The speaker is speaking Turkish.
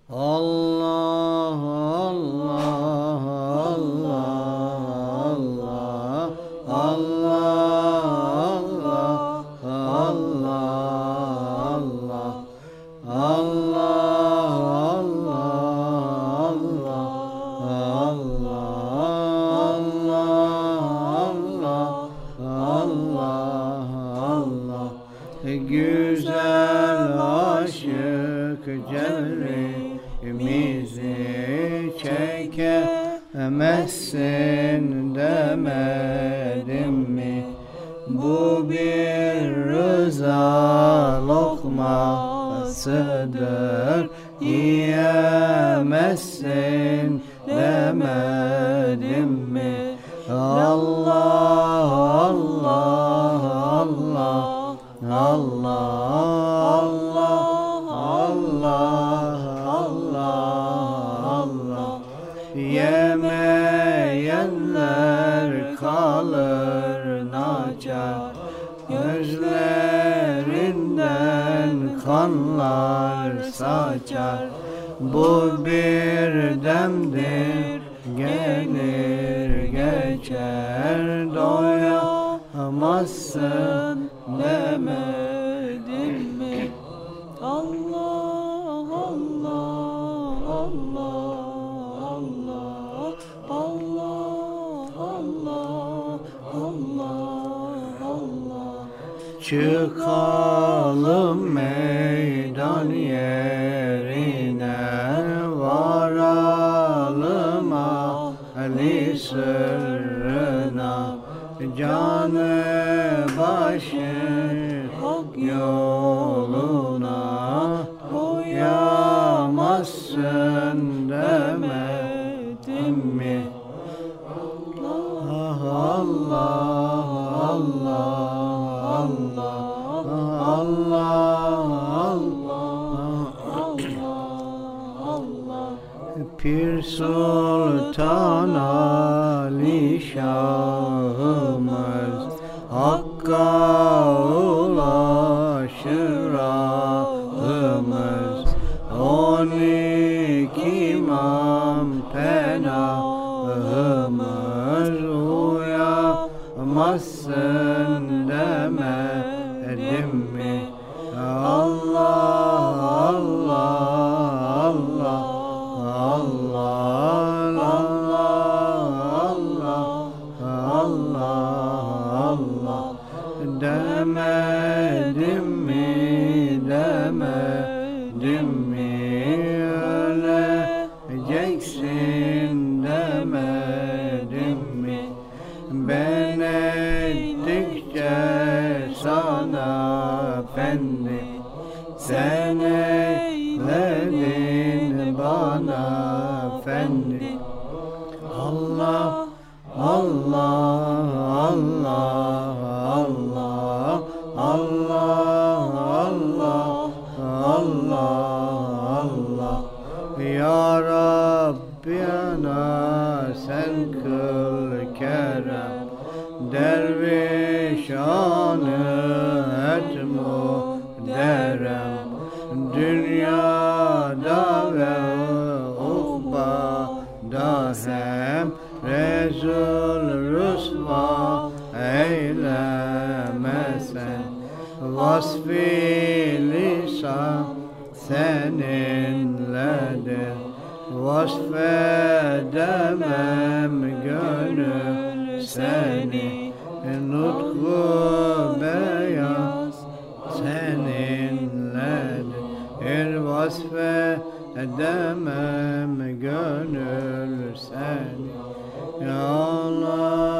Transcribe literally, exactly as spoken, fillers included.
Allah Allah Allah Allah Allah Allah Allah Allah güzel aşık cerrimizi çekemezsin demedim mi? Bu bir rıza lokmasıdır, yiyemezsin demedim mi? Allah Allah Allah Allah Allah Allah Allah yemeyenler kalır naçar, gözlerinden kanlar saçar. Bu bir demdir, gelir geçer, doyamazsın demedim mi? Allah Allah Allah Allah Allah Allah Allah çıkalım meydan yerine, varalım Ali sırrına, canı başı hak yoluna koyamazsın demedim mi? Allah Allah Allah Allah Pir Sultan Ali Şahımız Hakk'a ulaşır ahımız, on iki imam penahımız, uyamazsın demedim mi? Allah Allah Allah Allah Allah Allah demedim mi, demedim mi? Öleceksin demedim mi? Ben ettikçe sana efendi, sen eyledin bana efendi. Allah Allah Allah Allah Allah Allah Allah Ya Rabbi ana sen kıl kerem, dervişanı et muhterem, dünyada ve ukbada hem rezul rüsva eylemesen. Vasf-i lisan seninledir, vasfedemem gönül seni, nutku beyaz seninledir, vasfedemem gönül seni. Ya Allah